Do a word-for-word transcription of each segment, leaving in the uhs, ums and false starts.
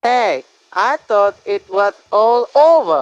Hey, I thought it was all over.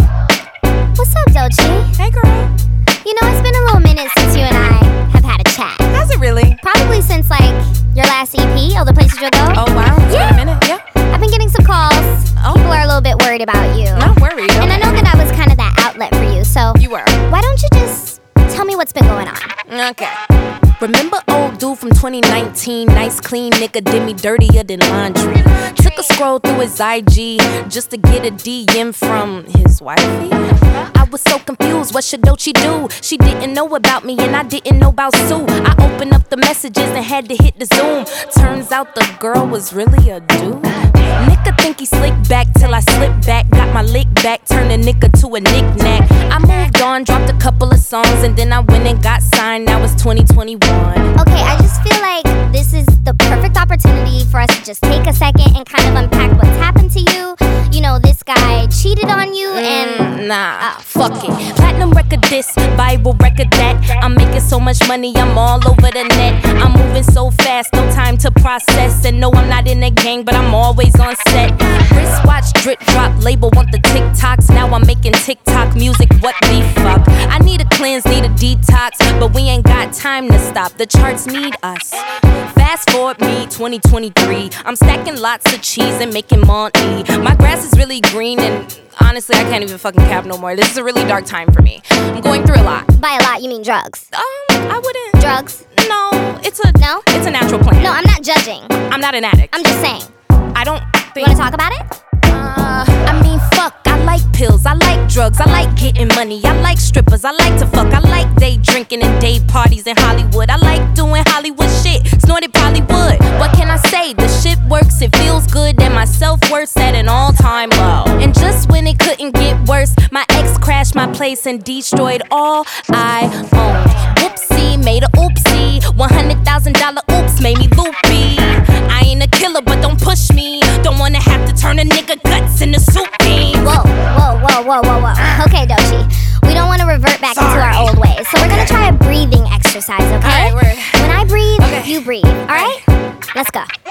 What's up, Doechii? Hey, girl. You know, it's been a little minute since you and I have had a chat. Has it really? Probably since, like, your last E P, All the Places You'll Go. Oh, wow. It's Yeah. been a minute. Yeah. I've been getting some calls. Oh. People are a little bit worried about you. Not worried. And I know that I was kind of that outlet for you, so You were. why don't you just tell me what's been going on? Okay. Remember old dude from twenty nineteen? Nice, clean nigga did me dirtier than laundry. Took a scroll through his I G just to get a D M from his wifey. I was so confused, what should Doechii do? She didn't know about me and I didn't know about Sue. I opened up the messages and had to hit the zoom. Turns out the girl was really a dude. Nigga think he slick back till I slip back. Got my lick back, turned a nigga to a knick-knack. I moved on, dropped a couple of songs, and then I went and got signed. Now it's twenty twenty-one. Okay, I just feel like this is the perfect opportunity for us to just take a second and kind of unpack what's happened to you. You know, this guy cheated on you and... Mm, nah, fuck it. Platinum record this, viral record that. I'm making so much money, I'm all over the net. I'm moving so fast, no time to process. And no, I'm not in a gang, but I'm always on set. Wristwatch, drip drop, label want the TikToks. Now I'm making TikTok music, what the fuck? I need a cleanse, need a detox, but we ain't got time to stop. The charts need us. Fast forward me, twenty twenty-three. I'm stacking lots of cheese and making money. My grass is really green and honestly, I can't even fucking cap no more. This is a really dark time for me. I'm going through a lot. By a lot, you mean drugs. Um, I wouldn't. Drugs? No, it's a No? It's a natural plan. No, I'm not judging. I'm not an addict. I'm just saying. I don't You think. wanna talk about it? Uh, I mean, fuck. I like pills. I like drugs. I like getting money. I like strippers. I like to fuck. I like day drinking and day parties in Hollywood. I like doing Hollywood shit. Snorted Bollywood. What can I say? The shit works. It feels good. And my self-worth's at an all-time low. And just when it couldn't get worse, my ex crashed my place and destroyed all I owned. Whoopsie, made a oopsie. one hundred thousand dollar oops made me loopy. I ain't a killer, but don't push me. Don't wanna have to turn a nigga guts into soup beans. Whoa, whoa, whoa, whoa, whoa, whoa. Okay, Doechii. We don't want to revert back Sorry. into our old ways. So we're gonna try a breathing exercise, okay? Alright, word. When I breathe, Okay. you breathe. Alright? Let's go.